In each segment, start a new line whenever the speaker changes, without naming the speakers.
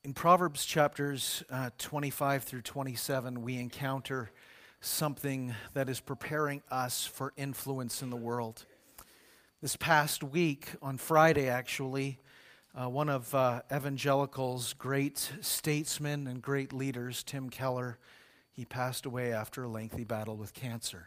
In Proverbs chapters 25 through 27, we encounter something that is preparing us for influence in the world. This past week, on Friday actually, one of evangelical's great statesmen and great leaders, Tim Keller, he passed away after a lengthy battle with cancer.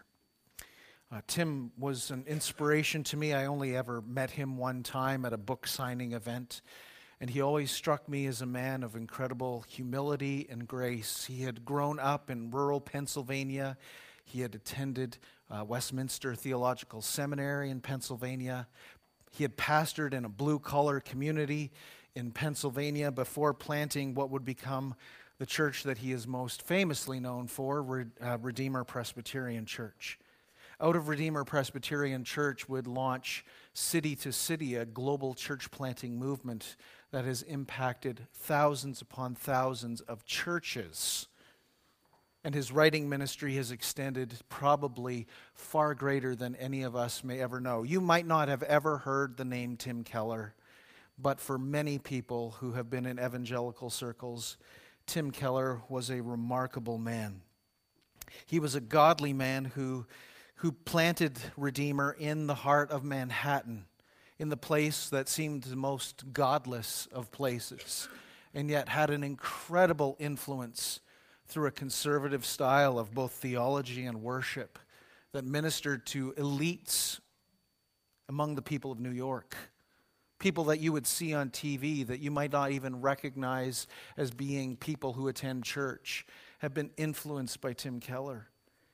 Tim was an inspiration to me. I only ever met him one time at a book signing event. And he always struck me as a man of incredible humility and grace. He had grown up in rural Pennsylvania. He had attended Westminster Theological Seminary in Pennsylvania. He had pastored in a blue-collar community in Pennsylvania before planting what would become the church that he is most famously known for, Redeemer Presbyterian Church. Out of Redeemer Presbyterian Church would launch City to City, a global church planting movement that has impacted thousands upon thousands of churches. And his writing ministry has extended probably far greater than any of us may ever know. You might not have ever heard the name Tim Keller, but for many people who have been in evangelical circles, Tim Keller was a remarkable man. He was a godly man who planted Redeemer in the heart of Manhattan, in the place that seemed the most godless of places, and yet had an incredible influence through a conservative style of both theology and worship that ministered to elites among the people of New York, people that you would see on TV that you might not even recognize as being people who attend church, have been influenced by Tim Keller.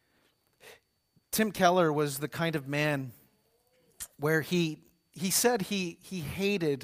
Tim Keller was the kind of man where he said he hated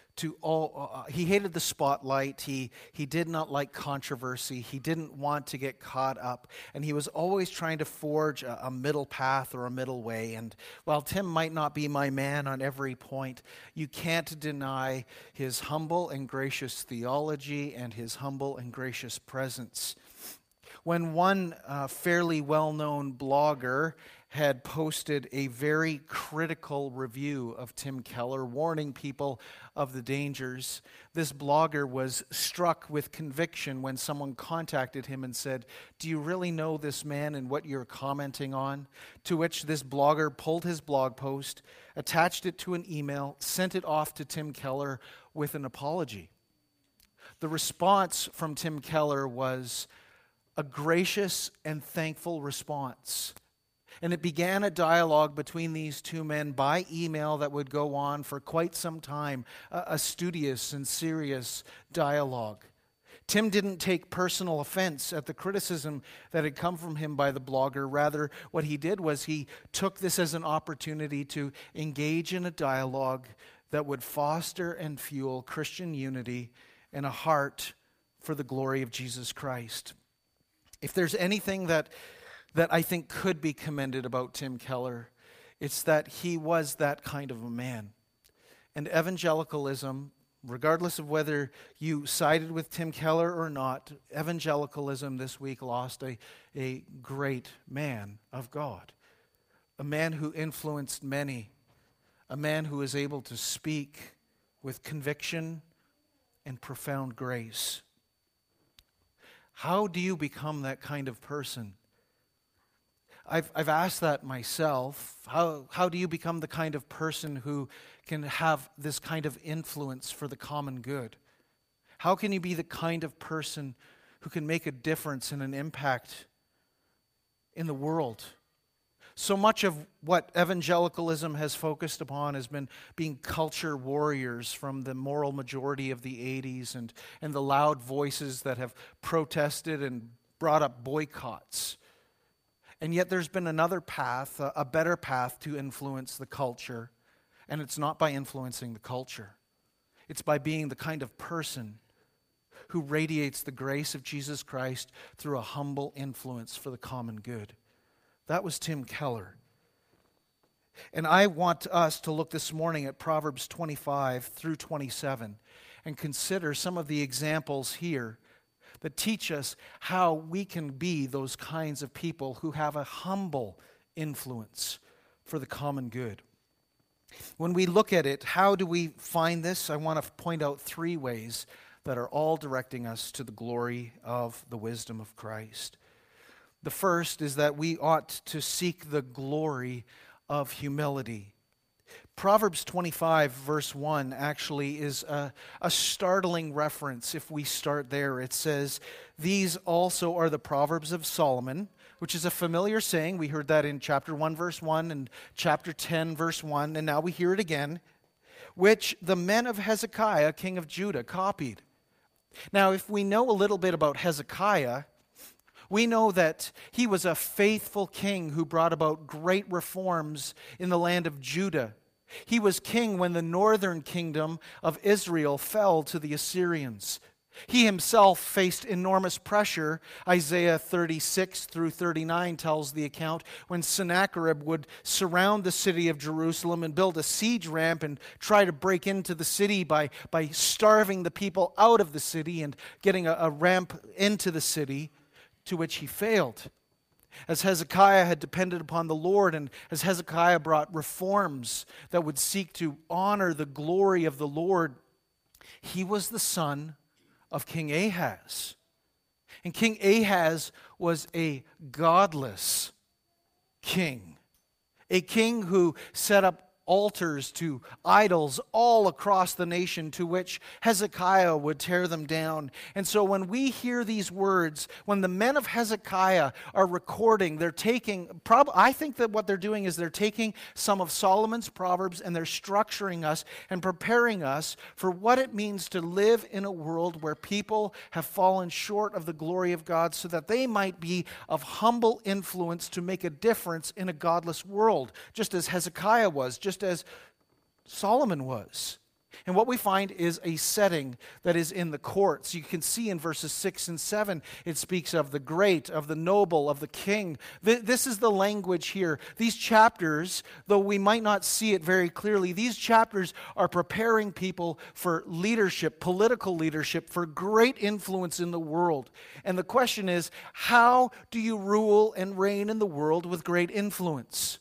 he hated the spotlight. He did not like controversy. He didn't want to get caught up, and he was always trying to forge a middle path or a middle way. And while Tim might not be my man on every point, you can't deny his humble and gracious theology and his humble and gracious presence. When one fairly well-known blogger had posted a very critical review of Tim Keller, warning people of the dangers, this blogger was struck with conviction when someone contacted him and said, "Do you really know this man and what you're commenting on?" To which this blogger pulled his blog post, attached it to an email, sent it off to Tim Keller with an apology. The response from Tim Keller was a gracious and thankful response. And it began a dialogue between these two men by email that would go on for quite some time, a studious and serious dialogue. Tim didn't take personal offense at the criticism that had come from him by the blogger. Rather, what he did was he took this as an opportunity to engage in a dialogue that would foster and fuel Christian unity and a heart for the glory of Jesus Christ. If there's anything that I think could be commended about Tim Keller, it's that he was that kind of a man. And evangelicalism, regardless of whether you sided with Tim Keller or not, evangelicalism this week lost a great man of God, a man who influenced many, a man who is able to speak with conviction and profound grace. How do you become that kind of person? I've asked that myself. How do you become the kind of person who can have this kind of influence for the common good? How can you be the kind of person who can make a difference and an impact in the world? So much of what evangelicalism has focused upon has been being culture warriors from the moral majority of the 80s and the loud voices that have protested and brought up boycotts. And yet there's been another path, a better path to influence the culture. And it's not by influencing the culture. It's by being the kind of person who radiates the grace of Jesus Christ through a humble influence for the common good. That was Tim Keller. And I want us to look this morning at Proverbs 25 through 27 and consider some of the examples here that teach us how we can be those kinds of people who have a humble influence for the common good. When we look at it, how do we find this? I want to point out three ways that are all directing us to the glory of the wisdom of Christ. The first is that we ought to seek the glory of humility. Proverbs 25, verse 1, actually is a startling reference if we start there. It says, "These also are the Proverbs of Solomon," which is a familiar saying. We heard that in chapter 1, verse 1, and chapter 10, verse 1, and now we hear it again, "which the men of Hezekiah, king of Judah, copied." Now, if we know a little bit about Hezekiah, we know that he was a faithful king who brought about great reforms in the land of Judah. He was king when the northern kingdom of Israel fell to the Assyrians. He himself faced enormous pressure. Isaiah 36 through 39 tells the account when Sennacherib would surround the city of Jerusalem and build a siege ramp and try to break into the city by starving the people out of the city and getting a ramp into the city, to which he failed. As Hezekiah had depended upon the Lord, and as Hezekiah brought reforms that would seek to honor the glory of the Lord, he was the son of King Ahaz. And King Ahaz was a godless king, a king who set up altars to idols all across the nation, to which Hezekiah would tear them down. And so when we hear these words, when the men of Hezekiah are recording, they're taking, I think that what they're doing is they're taking some of Solomon's Proverbs and they're structuring us and preparing us for what it means to live in a world where people have fallen short of the glory of God, so that they might be of humble influence to make a difference in a godless world, just as Hezekiah was, just as Solomon was. And what we find is a setting that is in the courts. You can see in verses 6 and 7, it speaks of the great, of the noble, of the king. This is the language here. These chapters, though we might not see it very clearly, these chapters are preparing people for leadership, political leadership, for great influence in the world. And the question is, how do you rule and reign in the world with great influence?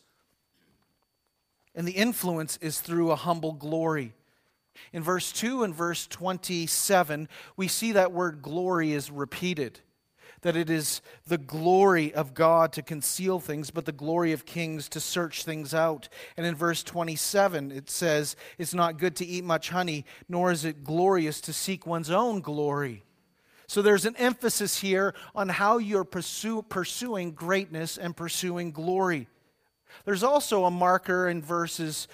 And the influence is through a humble glory. In verse 2 and verse 27, we see that word glory is repeated. That it is the glory of God to conceal things, but the glory of kings to search things out. And in verse 27, it says, "It's not good to eat much honey, nor is it glorious to seek one's own glory." So there's an emphasis here on how you're pursuing greatness and pursuing glory. There's also a marker in verses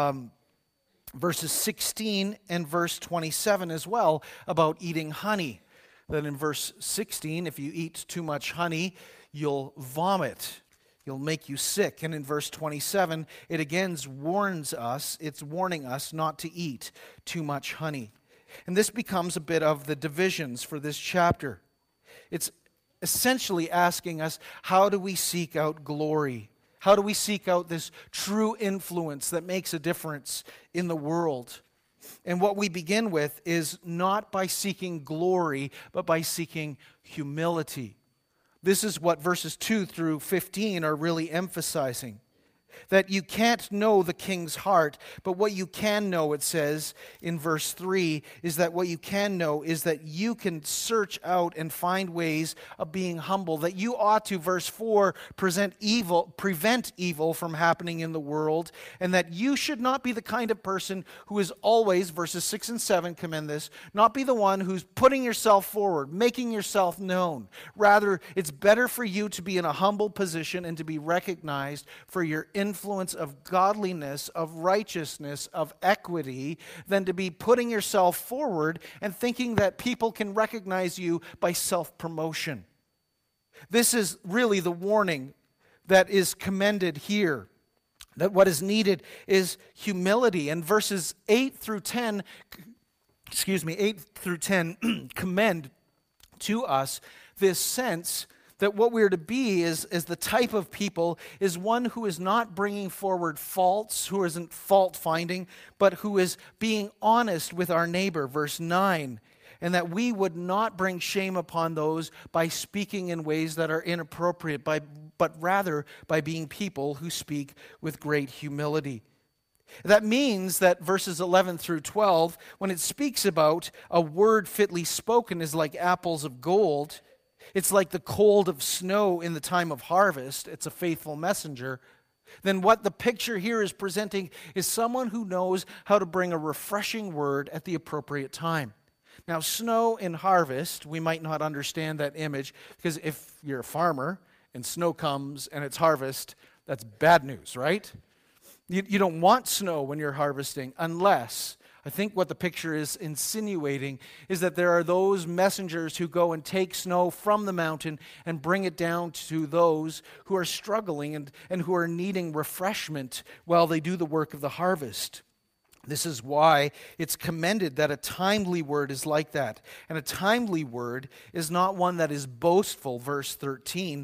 16 and verse 27 as well about eating honey. That in verse 16, if you eat too much honey, you'll vomit. You'll make you sick. And in verse 27, it again warns us, it's warning us not to eat too much honey. And this becomes a bit of the divisions for this chapter. It's essentially asking us, how do we seek out glory? How do we seek out this true influence that makes a difference in the world? And what we begin with is not by seeking glory, but by seeking humility. This is what verses 2 through 15 are really emphasizing. That you can't know the king's heart, but what you can know, it says in verse 3, is that what you can know is that you can search out and find ways of being humble. That you ought to, verse 4, prevent evil from happening in the world, and that you should not be the kind of person who is always, verses 6 and 7 commend this, not be the one who's putting yourself forward, making yourself known. Rather, it's better for you to be in a humble position and to be recognized for your influence of godliness, of righteousness, of equity, than to be putting yourself forward and thinking that people can recognize you by self-promotion. This is really the warning that is commended here. That what is needed is humility. And verses 8 through 10 commend to us this sense that what we're to be is the type of people is one who is not bringing forward faults, who isn't fault-finding, but who is being honest with our neighbor, verse 9, and that we would not bring shame upon those by speaking in ways that are inappropriate, but rather by being people who speak with great humility. That means that verses 11 through 12, when it speaks about a word fitly spoken is like apples of gold, it's like the cold of snow in the time of harvest, it's a faithful messenger, then what the picture here is presenting is someone who knows how to bring a refreshing word at the appropriate time. Now, snow in harvest, we might not understand that image, because if you're a farmer and snow comes and it's harvest, that's bad news, right? You don't want snow when you're harvesting unless, I think what the picture is insinuating is that there are those messengers who go and take snow from the mountain and bring it down to those who are struggling and who are needing refreshment while they do the work of the harvest. This is why it's commended that a timely word is like that. And a timely word is not one that is boastful, verse 14,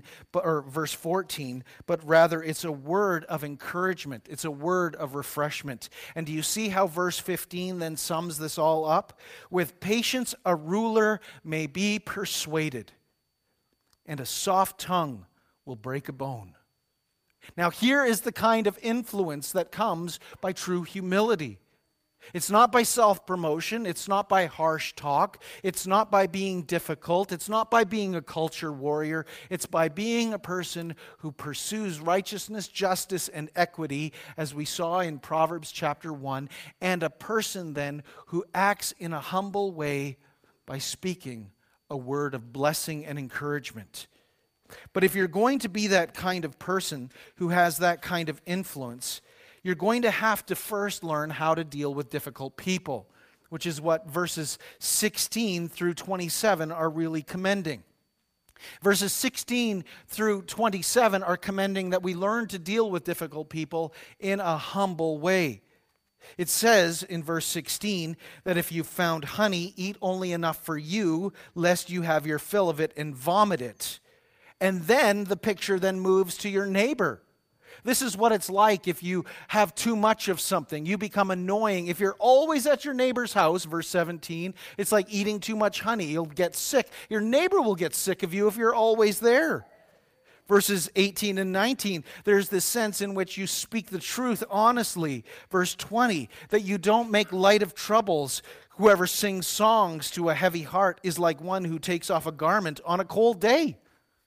but rather it's a word of encouragement. It's a word of refreshment. And do you see how verse 15 then sums this all up? With patience a ruler may be persuaded, and a soft tongue will break a bone. Now here is the kind of influence that comes by true humility. It's not by self-promotion. It's not by harsh talk. It's not by being difficult. It's not by being a culture warrior. It's by being a person who pursues righteousness, justice, and equity, as we saw in Proverbs chapter 1, and a person then who acts in a humble way by speaking a word of blessing and encouragement. But if you're going to be that kind of person who has that kind of influence, you're going to have to first learn how to deal with difficult people, which is what verses 16 through 27 are really commending. Verses 16 through 27 are commending that we learn to deal with difficult people in a humble way. It says in verse 16 that if you've found honey, eat only enough for you, lest you have your fill of it and vomit it. And then the picture then moves to your neighbor. This is what it's like if you have too much of something. You become annoying. If you're always at your neighbor's house, verse 17, it's like eating too much honey. You'll get sick. Your neighbor will get sick of you if you're always there. Verses 18 and 19, there's this sense in which you speak the truth honestly. Verse 20, that you don't make light of troubles. Whoever sings songs to a heavy heart is like one who takes off a garment on a cold day.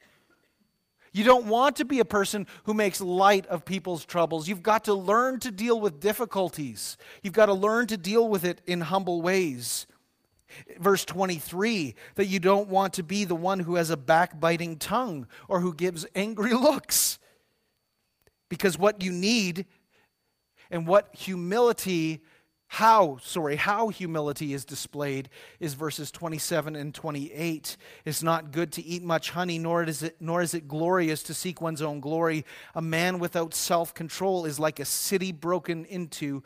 You don't want to be a person who makes light of people's troubles. You've got to learn to deal with difficulties. You've got to learn to deal with it in humble ways. Verse 23, that you don't want to be the one who has a backbiting tongue or who gives angry looks. Because what you need and what how humility is displayed is verses 27 and 28. It's not good to eat much honey, nor is it glorious to seek one's own glory. A man without self-control is like a city broken into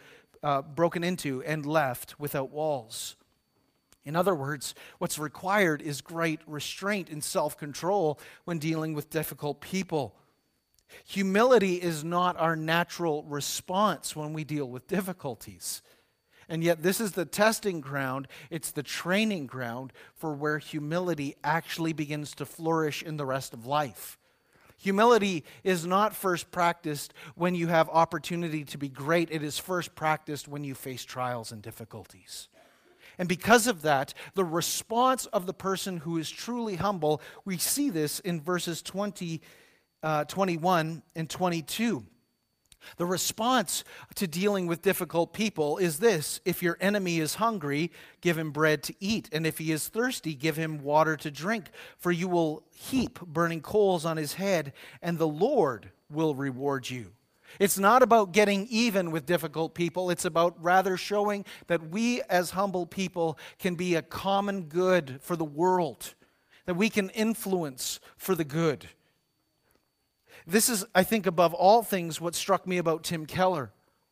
and left without walls. In other words, what's required is great restraint and self-control when dealing with difficult people. Humility is not our natural response when we deal with difficulties. And yet this is the testing ground, it's the training ground for where humility actually begins to flourish in the rest of life. Humility is not first practiced when you have opportunity to be great. It is first practiced when you face trials and difficulties. And because of that, the response of the person who is truly humble, we see this in verses 20, 21 and 22. The response to dealing with difficult people is this: if your enemy is hungry, give him bread to eat, and if he is thirsty, give him water to drink, for you will heap burning coals on his head, and the Lord will reward you. It's not about getting even with difficult people. It's about rather showing that we as humble people can be a common good for the world, that we can influence for the good. This is, I think, above all things, what struck me about Tim Keller.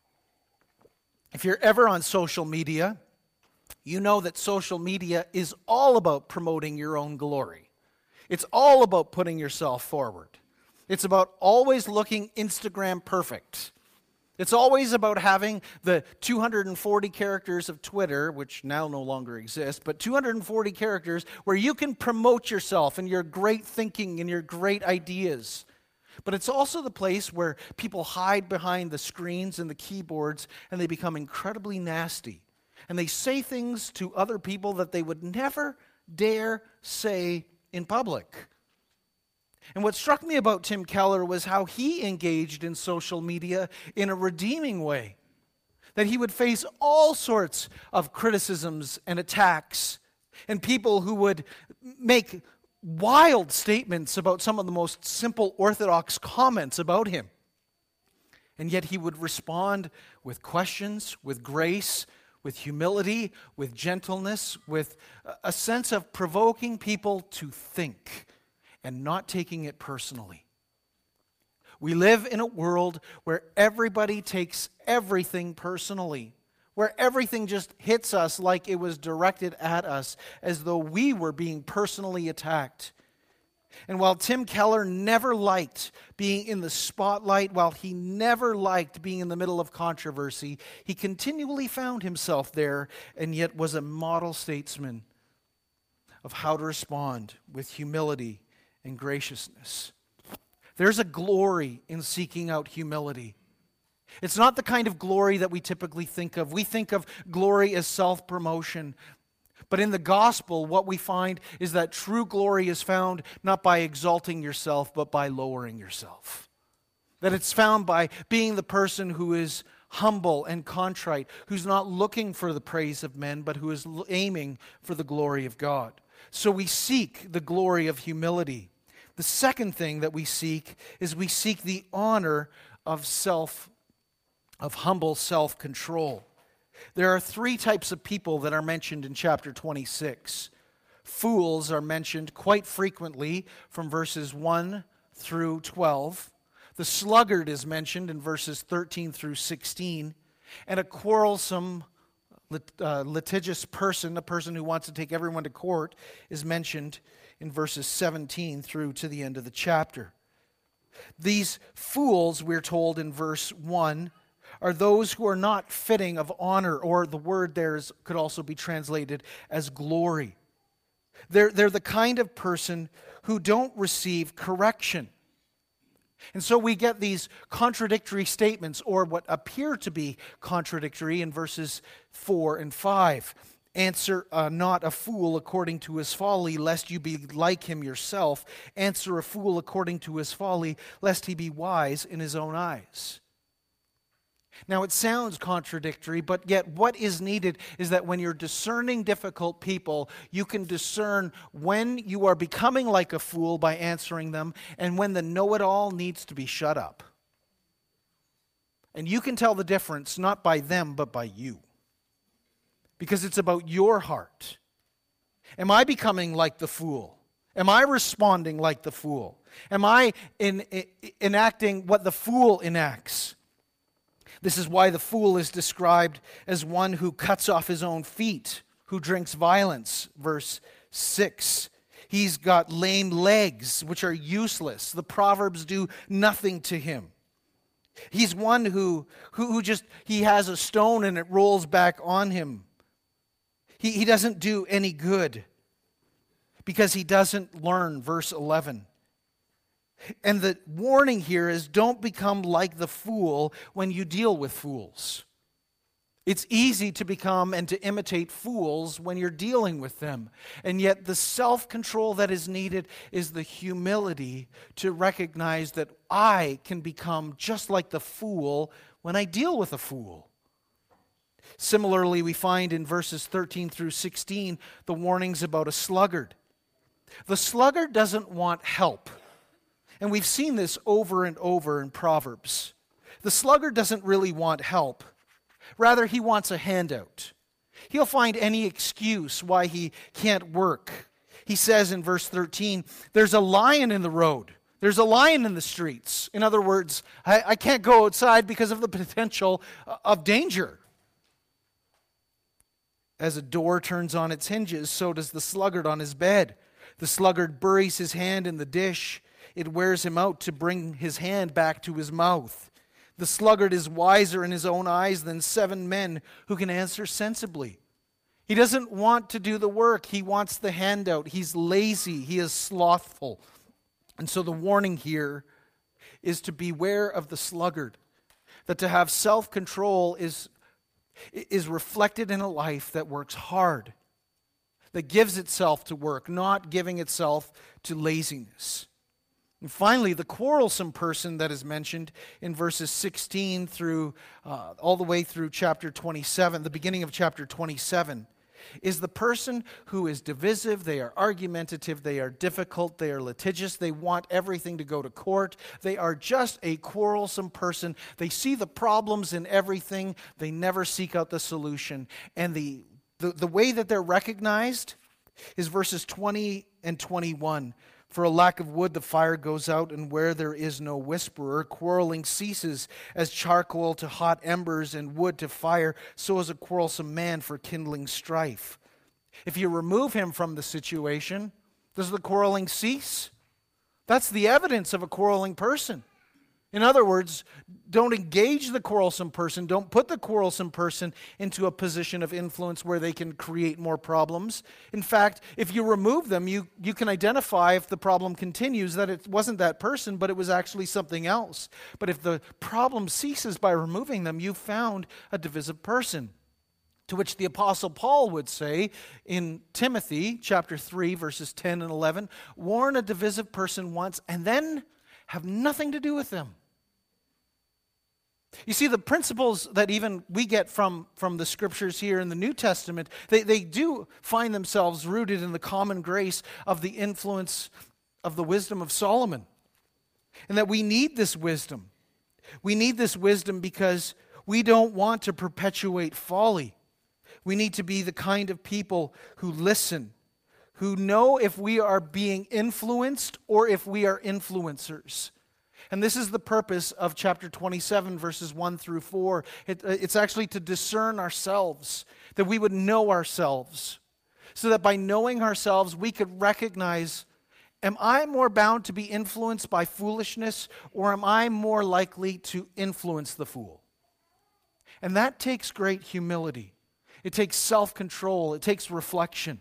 If you're ever on social media, you know that social media is all about promoting your own glory. It's all about putting yourself forward. It's about always looking Instagram perfect. It's always about having the 240 characters of Twitter, which now no longer exists, but 240 characters where you can promote yourself and your great thinking and your great ideas. But it's also the place where people hide behind the screens and the keyboards and they become incredibly nasty. And they say things to other people that they would never dare say in public. And what struck me about Tim Keller was how he engaged in social media in a redeeming way. That he would face all sorts of criticisms and attacks, and people who would make wild statements about some of the most simple orthodox comments about him. And yet he would respond with questions, with grace, with humility, with gentleness, with a sense of provoking people to think and not taking it personally. We live in a world where everybody takes everything personally, where everything just hits us like it was directed at us, as though we were being personally attacked. And while Tim Keller never liked being in the spotlight, while he never liked being in the middle of controversy, he continually found himself there and yet was a model statesman of how to respond with humility and graciousness. There's a glory in seeking out humility. It's not the kind of glory that we typically think of. We think of glory as self-promotion. But in the gospel, what we find is that true glory is found not by exalting yourself, but by lowering yourself. That it's found by being the person who is humble and contrite, who's not looking for the praise of men, but who is aiming for the glory of God. So we seek the glory of humility. The second thing that we seek is we seek the honor of humble self-control. There are three types of people that are mentioned in chapter 26. Fools are mentioned quite frequently from verses 1 through 12. The sluggard is mentioned in verses 13 through 16. And a quarrelsome, litigious person, a person who wants to take everyone to court, is mentioned in verses 17 through to the end of the chapter. These fools, we're told in verse 1, are those who are not fitting of honor, or the word there could also be translated as glory. They're the kind of person who don't receive correction. And so we get these contradictory statements, or what appear to be contradictory, in verses 4 and 5. Answer not a fool according to his folly, lest you be like him yourself. Answer a fool according to his folly, lest he be wise in his own eyes. Now it sounds contradictory, but yet what is needed is that when you're discerning difficult people, you can discern when you are becoming like a fool by answering them, and when the know-it-all needs to be shut up. And you can tell the difference not by them, but by you. Because it's about your heart. Am I becoming like the fool? Am I responding like the fool? Am I enacting what the fool enacts? This is why the fool is described as one who cuts off his own feet, who drinks violence. Verse 6. He's got lame legs, which are useless. The Proverbs do nothing to him. He's one who he has a stone and it rolls back on him. He doesn't do any good because he doesn't learn, verse 11. And the warning here is don't become like the fool when you deal with fools. It's easy to become and to imitate fools when you're dealing with them. And yet the self-control that is needed is the humility to recognize that I can become just like the fool when I deal with a fool. Similarly, we find in verses 13 through 16 the warnings about a sluggard. The sluggard doesn't want help. And we've seen this over and over in Proverbs. The sluggard doesn't really want help. Rather, he wants a handout. He'll find any excuse why he can't work. He says in verse 13, there's a lion in the road. There's a lion in the streets. In other words, I can't go outside because of the potential of danger. As a door turns on its hinges, so does the sluggard on his bed. The sluggard buries his hand in the dish. It wears him out to bring his hand back to his mouth. The sluggard is wiser in his own eyes than 7 men who can answer sensibly. He doesn't want to do the work. He wants the handout. He's lazy. He is slothful. And so the warning here is to beware of the sluggard, that to have self-control is reflected in a life that works hard, that gives itself to work, not giving itself to laziness. And finally, the quarrelsome person that is mentioned in verses 16 through all the way through chapter 27, the beginning of chapter 27, is the person who is divisive, they are argumentative, they are difficult, they are litigious, they want everything to go to court. They are just a quarrelsome person. They see the problems in everything. They never seek out the solution. And the way that they're recognized is verses 20 and 21. For a lack of wood, the fire goes out, and where there is no whisperer, quarreling ceases. As charcoal to hot embers and wood to fire, so is a quarrelsome man for kindling strife. If you remove him from the situation, does the quarreling cease? That's the evidence of a quarreling person. In other words, don't engage the quarrelsome person. Don't put the quarrelsome person into a position of influence where they can create more problems. In fact, if you remove them, you can identify if the problem continues that it wasn't that person, but it was actually something else. But if the problem ceases by removing them, you found a divisive person. To which the Apostle Paul would say in Timothy chapter 3, verses 10 and 11, warn a divisive person once and then have nothing to do with them. You see, the principles that even we get from the scriptures here in the New Testament, they do find themselves rooted in the common grace of the influence of the wisdom of Solomon. And that we need this wisdom. We need this wisdom because we don't want to perpetuate folly. We need to be the kind of people who listen, who know if we are being influenced or if we are influencers. And this is the purpose of chapter 27, verses 1 through 4. It's actually to discern ourselves, that we would know ourselves, so that by knowing ourselves, we could recognize, am I more bound to be influenced by foolishness, or am I more likely to influence the fool? And that takes great humility. It takes self-control. It takes reflection.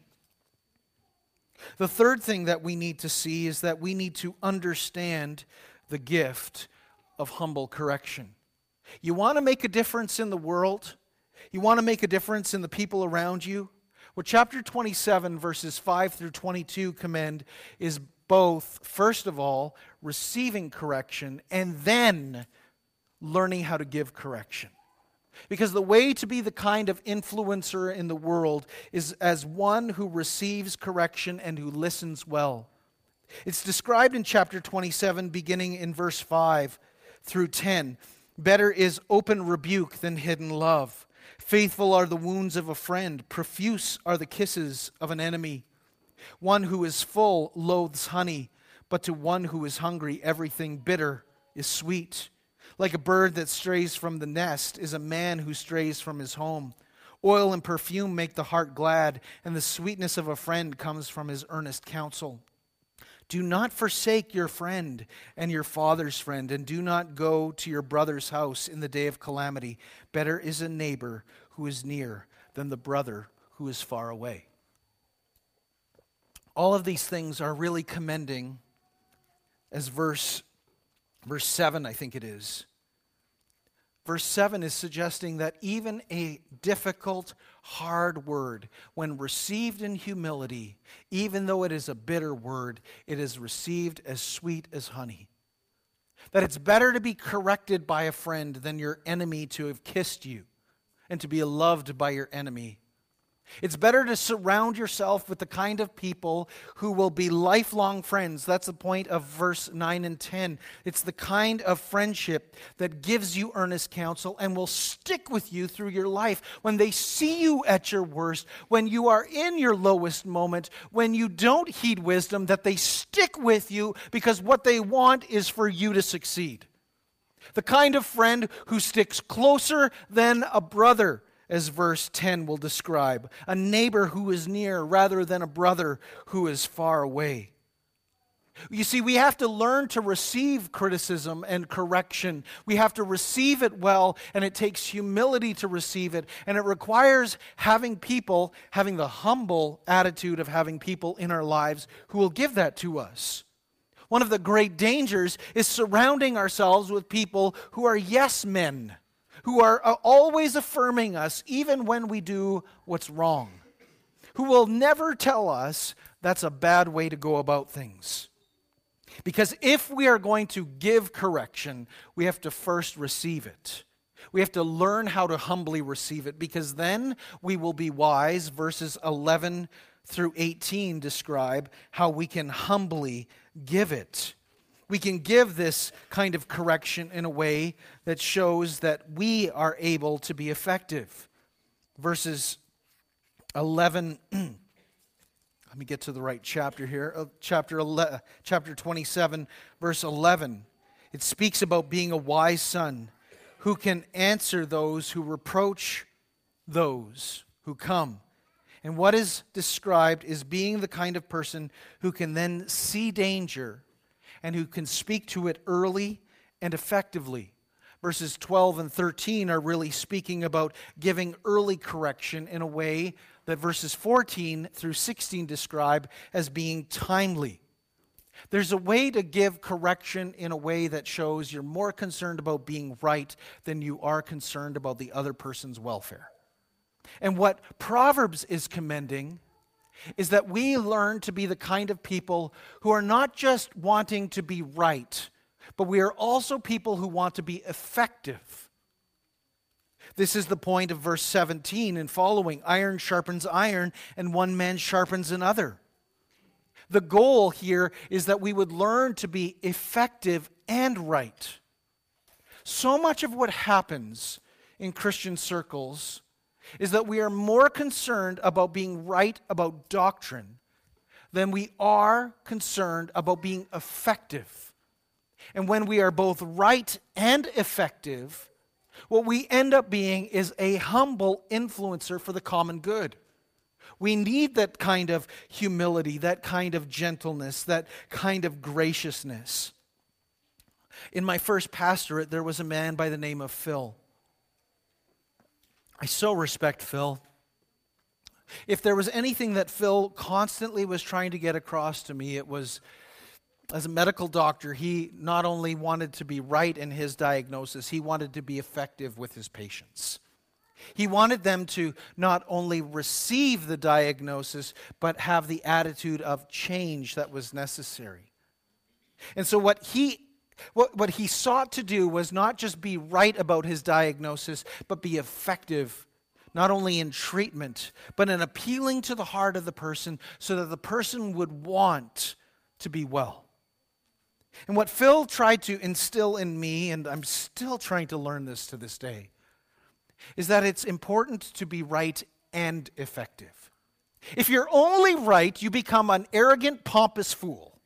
The third thing that we need to see is that we need to understand the gift of humble correction. You want to make a difference in the world? You want to make a difference in the people around you? What chapter 27, verses 5 through 22 commend is both, first of all, receiving correction and then learning how to give correction. Because the way to be the kind of influencer in the world is as one who receives correction and who listens well. It's described in chapter 27, beginning in verse 5 through 10. Better is open rebuke than hidden love. Faithful are the wounds of a friend. Profuse are the kisses of an enemy. One who is full loathes honey, but to one who is hungry, everything bitter is sweet. Like a bird that strays from the nest is a man who strays from his home. Oil and perfume make the heart glad, and the sweetness of a friend comes from his earnest counsel. Do not forsake your friend and your father's friend, and do not go to your brother's house in the day of calamity. Better is a neighbor who is near than the brother who is far away. All of these things are really commending, as verse 7, I think it is. Verse 7 is suggesting that even a difficult, hard word, when received in humility, even though it is a bitter word, it is received as sweet as honey. That it's better to be corrected by a friend than your enemy to have kissed you and to be loved by your enemy. It's better to surround yourself with the kind of people who will be lifelong friends. That's the point of verse 9 and 10. It's the kind of friendship that gives you earnest counsel and will stick with you through your life. When they see you at your worst, when you are in your lowest moment, when you don't heed wisdom, that they stick with you because what they want is for you to succeed. The kind of friend who sticks closer than a brother, as verse 10 will describe. A neighbor who is near rather than a brother who is far away. You see, we have to learn to receive criticism and correction. We have to receive it well, and it takes humility to receive it. And it requires having the humble attitude of having people in our lives who will give that to us. One of the great dangers is surrounding ourselves with people who are yes men, who are always affirming us even when we do what's wrong, who will never tell us that's a bad way to go about things. Because if we are going to give correction, we have to first receive it. We have to learn how to humbly receive it, because then we will be wise. Verses 11 through 18 describe how we can humbly give it. We can give this kind of correction in a way that shows that we are able to be effective. Verses 11, let me get to the right chapter here. Chapter 27, verse 11. It speaks about being a wise son who can answer those who reproach those who come. And what is described is being the kind of person who can then see danger and who can speak to it early and effectively. Verses 12 and 13 are really speaking about giving early correction in a way that verses 14 through 16 describe as being timely. There's a way to give correction in a way that shows you're more concerned about being right than you are concerned about the other person's welfare. And what Proverbs is commending is that we learn to be the kind of people who are not just wanting to be right, but we are also people who want to be effective. This is the point of verse 17 and following. Iron sharpens iron, and one man sharpens another. The goal here is that we would learn to be effective and right. So much of what happens in Christian circles is that we are more concerned about being right about doctrine than we are concerned about being effective. And when we are both right and effective, what we end up being is a humble influencer for the common good. We need that kind of humility, that kind of gentleness, that kind of graciousness. In my first pastorate, there was a man by the name of Phil. I so respect Phil. If there was anything that Phil constantly was trying to get across to me, it was, as a medical doctor, he not only wanted to be right in his diagnosis, he wanted to be effective with his patients. He wanted them to not only receive the diagnosis, but have the attitude of change that was necessary. And so what he sought to do was not just be right about his diagnosis, but be effective, not only in treatment, but in appealing to the heart of the person so that the person would want to be well. And what Phil tried to instill in me, and I'm still trying to learn this to this day, is that it's important to be right and effective. If you're only right, you become an arrogant, pompous fool.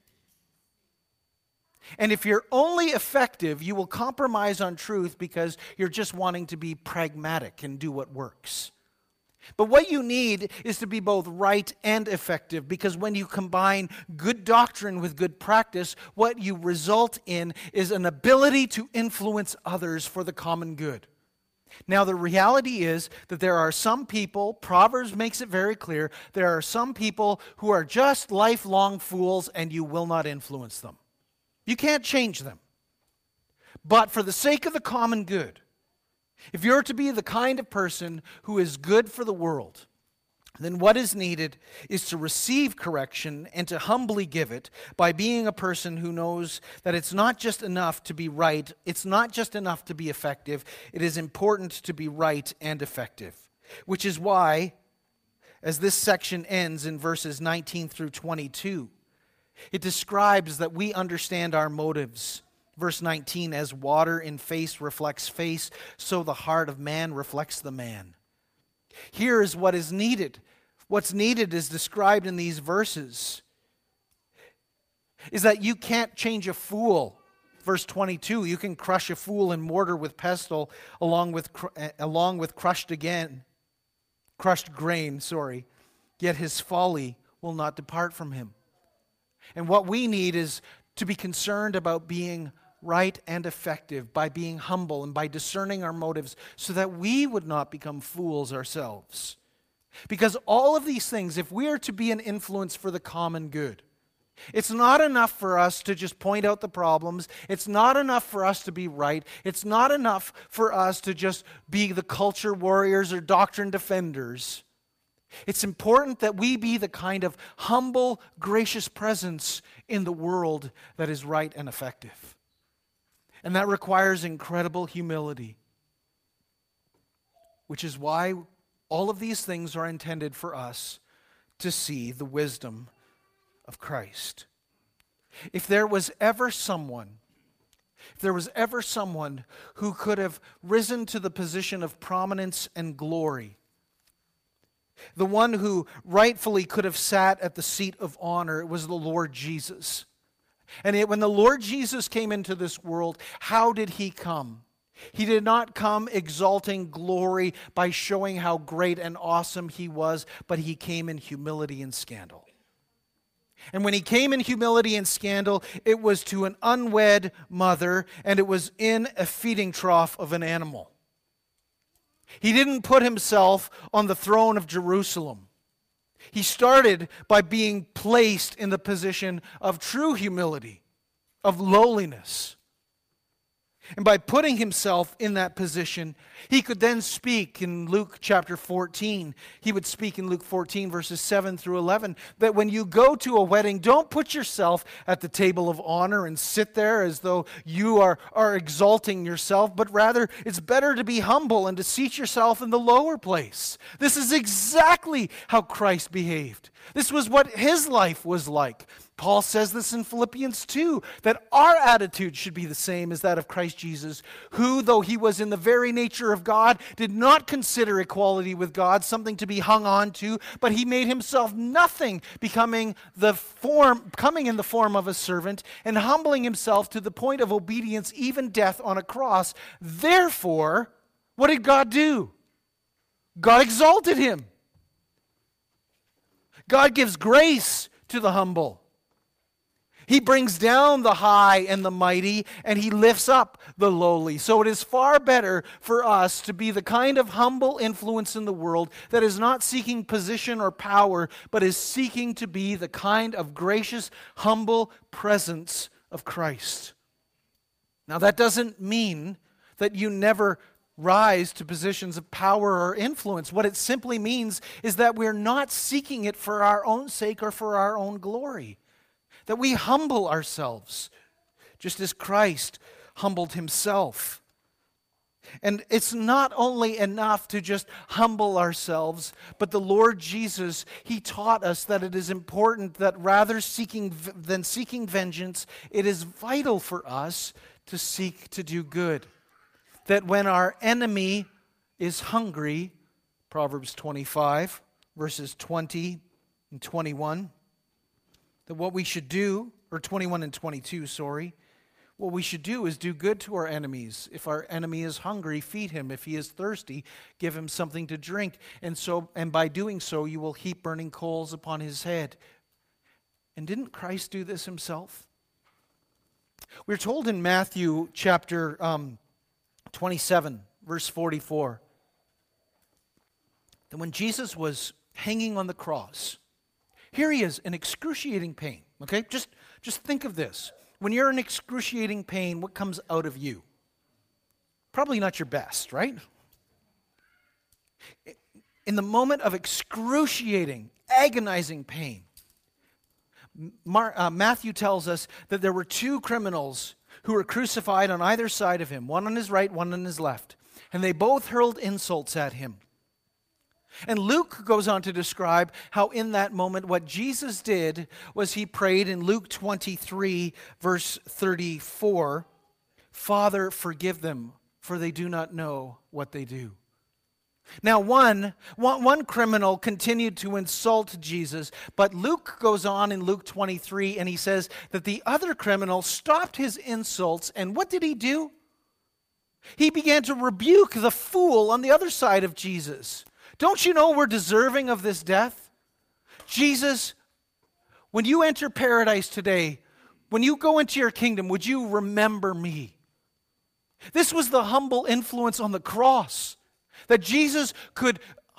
And if you're only effective, you will compromise on truth because you're just wanting to be pragmatic and do what works. But what you need is to be both right and effective, because when you combine good doctrine with good practice, what you result in is an ability to influence others for the common good. Now, the reality is that there are some people, Proverbs makes it very clear, there are some people who are just lifelong fools and you will not influence them. You can't change them. But for the sake of the common good, if you're to be the kind of person who is good for the world, then what is needed is to receive correction and to humbly give it by being a person who knows that it's not just enough to be right, it's not just enough to be effective, it is important to be right and effective. Which is why, as this section ends in verses 19 through 22, it describes that we understand our motives. Verse 19, as water in face reflects face, so the heart of man reflects the man. Here is what is needed. What's needed is described in these verses. Is that you can't change a fool. Verse 22, you can crush a fool in mortar with pestle along with crushed grain, yet his folly will not depart from him. And what we need is to be concerned about being right and effective by being humble and by discerning our motives so that we would not become fools ourselves. Because all of these things, if we are to be an influence for the common good, It's not enough for us to just point out the problems. It's not enough for us to be right. It's not enough for us to just be the culture warriors or doctrine defenders. It's important that we be the kind of humble, gracious presence in the world that is right and effective. And that requires incredible humility, which is why all of these things are intended for us to see the wisdom of Christ. If there was ever someone who could have risen to the position of prominence and glory, the one who rightfully could have sat at the seat of honor, it was the Lord Jesus. And when the Lord Jesus came into this world, how did he come? He did not come exalting glory by showing how great and awesome he was, but he came in humility and scandal. And when he came in humility and scandal, it was to an unwed mother, and it was in a feeding trough of an animal. He didn't put himself on the throne of Jerusalem. He started by being placed in the position of true humility, of lowliness. And by putting himself in that position, he could then speak in Luke chapter 14. He would speak in Luke 14, verses 7 through 11, that when you go to a wedding, don't put yourself at the table of honor and sit there as though you are exalting yourself, but rather it's better to be humble and to seat yourself in the lower place. This is exactly how Christ behaved. This was what his life was like. Paul says this in Philippians 2, that our attitude should be the same as that of Christ Jesus, who, though he was in the very nature of God, did not consider equality with God something to be hung on to, but he made himself nothing, coming in the form of a servant, and humbling himself to the point of obedience, even death on a cross. Therefore, what did God do? God exalted him. God gives grace to the humble. He brings down the high and the mighty, and he lifts up the lowly. So it is far better for us to be the kind of humble influence in the world that is not seeking position or power, but is seeking to be the kind of gracious, humble presence of Christ. Now, that doesn't mean that you never rise to positions of power or influence. What it simply means is that we're not seeking it for our own sake or for our own glory. That we humble ourselves, just as Christ humbled himself. And it's not only enough to just humble ourselves, but the Lord Jesus, he taught us that it is important that rather than seeking vengeance, it is vital for us to seek to do good. That when our enemy is hungry, Proverbs 25, verses 20 and 21, that what we should do, or 21 and 22, what we should do is do good to our enemies. If our enemy is hungry, feed him. If he is thirsty, give him something to drink. And by doing so, you will heap burning coals upon his head. And didn't Christ do this himself? We're told in Matthew chapter 27, verse 44, that when Jesus was hanging on the cross, here he is in excruciating pain, okay? Just think of this. When you're in excruciating pain, what comes out of you? Probably not your best, right? In the moment of excruciating, agonizing pain, Matthew tells us that there were two criminals who were crucified on either side of him, one on his right, one on his left, and they both hurled insults at him. And Luke goes on to describe how in that moment what Jesus did was he prayed in Luke 23, verse 34, "Father, forgive them, for they do not know what they do." Now, one criminal continued to insult Jesus, but Luke goes on in Luke 23 and he says that the other criminal stopped his insults, and what did he do? He began to rebuke the fool on the other side of Jesus. Don't you know we're deserving of this death? Jesus, when you enter paradise today, when you go into your kingdom, would you remember me? This was the humble influence on the cross, that Jesus could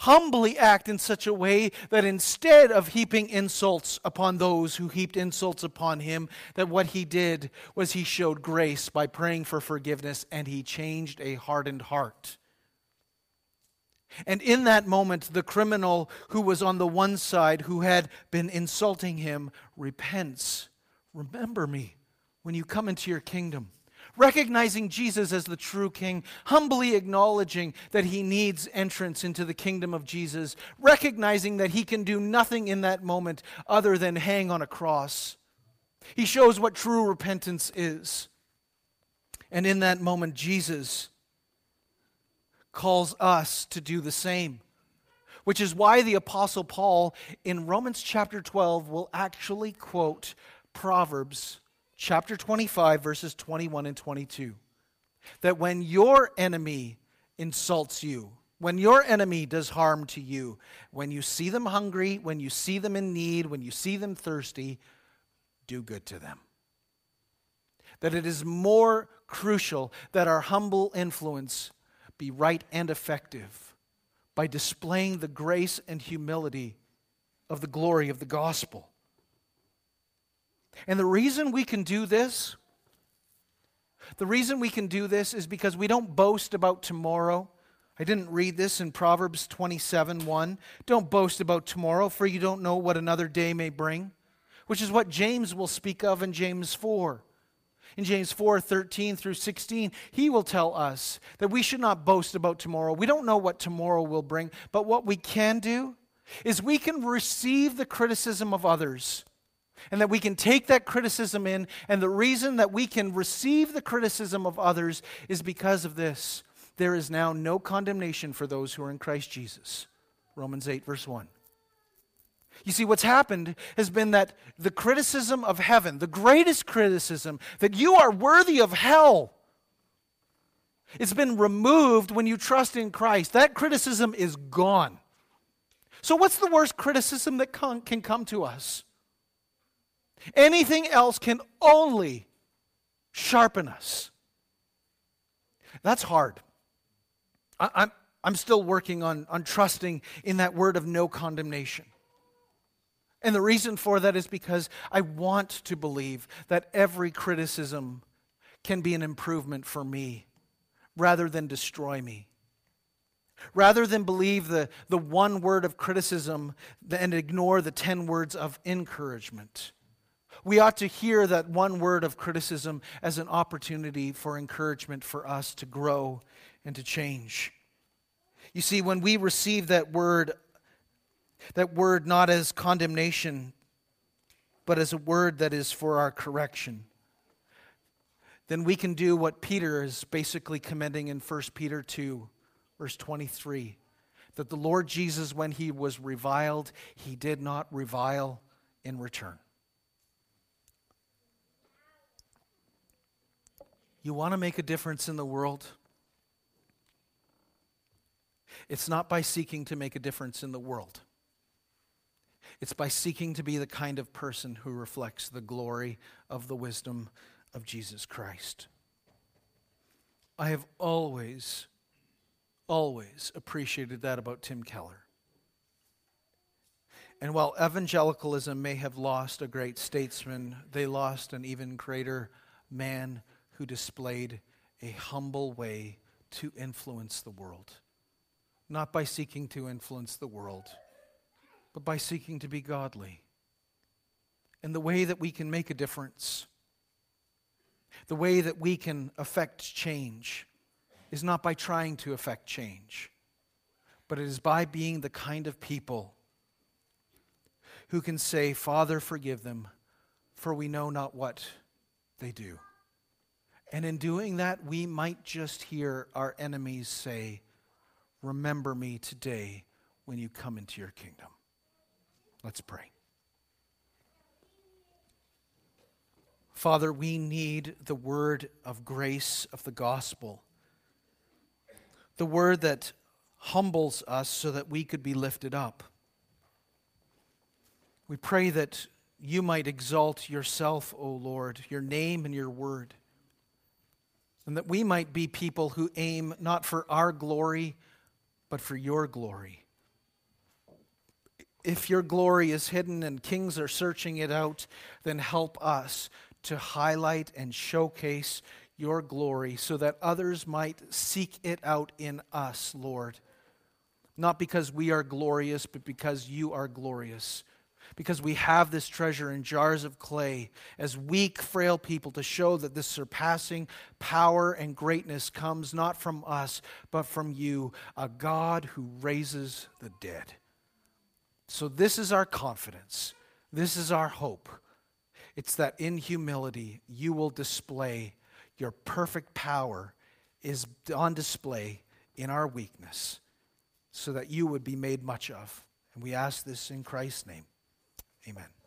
humbly act in such a way that instead of heaping insults upon those who heaped insults upon him, that what he did was he showed grace by praying for forgiveness, and he changed a hardened heart. And in that moment, the criminal who was on the one side, who had been insulting him, repents. Remember me when you come into your kingdom. Recognizing Jesus as the true king, humbly acknowledging that he needs entrance into the kingdom of Jesus, recognizing that he can do nothing in that moment other than hang on a cross. He shows what true repentance is. And in that moment, Jesus calls us to do the same, which is why the Apostle Paul in Romans chapter 12 will actually quote Proverbs chapter 25, verses 21 and 22. That when your enemy insults you, when your enemy does harm to you, when you see them hungry, when you see them in need, when you see them thirsty, do good to them. That it is more crucial that our humble influence be right and effective by displaying the grace and humility of the glory of the gospel. And the reason we can do this, is because we don't boast about tomorrow. I didn't read this in Proverbs 27:1. Don't boast about tomorrow, for you don't know what another day may bring, which is what James will speak of in James 4. In James 4:13 through 16, he will tell us that we should not boast about tomorrow. We don't know what tomorrow will bring, but what we can do is we can receive the criticism of others, and that we can take that criticism in, and the reason that we can receive the criticism of others is because of this. There is now no condemnation for those who are in Christ Jesus. Romans 8, verse 1. You see, what's happened has been that the criticism of heaven, the greatest criticism, that you are worthy of hell, it's been removed when you trust in Christ. That criticism is gone. So what's the worst criticism that can come to us? Anything else can only sharpen us. That's hard. I'm still working on trusting in that word of no condemnation. And the reason for that is because I want to believe that every criticism can be an improvement for me rather than destroy me. Rather than believe the one word of criticism and ignore the 10 words of encouragement. We ought to hear that one word of criticism as an opportunity for encouragement for us to grow and to change. You see, when we receive that word not as condemnation, but as a word that is for our correction, then we can do what Peter is basically commending in 1 Peter 2, verse 23, that the Lord Jesus, when he was reviled, he did not revile in return. You want to make a difference in the world? It's not by seeking to make a difference in the world. It's by seeking to be the kind of person who reflects the glory of the wisdom of Jesus Christ. I have always appreciated that about Tim Keller. And while evangelicalism may have lost a great statesman, they lost an even greater man who displayed a humble way to influence the world. Not by seeking to influence the world, but by seeking to be godly. And the way that we can make a difference, the way that we can affect change, is not by trying to affect change, but it is by being the kind of people who can say, Father, forgive them, for we know not what they do. And in doing that, we might just hear our enemies say, remember me today when you come into your kingdom. Let's pray. Father, we need the word of grace of the gospel. The word that humbles us so that we could be lifted up. We pray that you might exalt yourself, O Lord, your name and your word. And that we might be people who aim not for our glory, but for your glory. If your glory is hidden and kings are searching it out, then help us to highlight and showcase your glory so that others might seek it out in us, Lord. Not because we are glorious, but because you are glorious. Because we have this treasure in jars of clay as weak, frail people to show that this surpassing power and greatness comes not from us, but from you, a God who raises the dead. So this is our confidence. This is our hope. It's that in humility you will display your perfect power is on display in our weakness so that you would be made much of. And we ask this in Christ's name. Amen.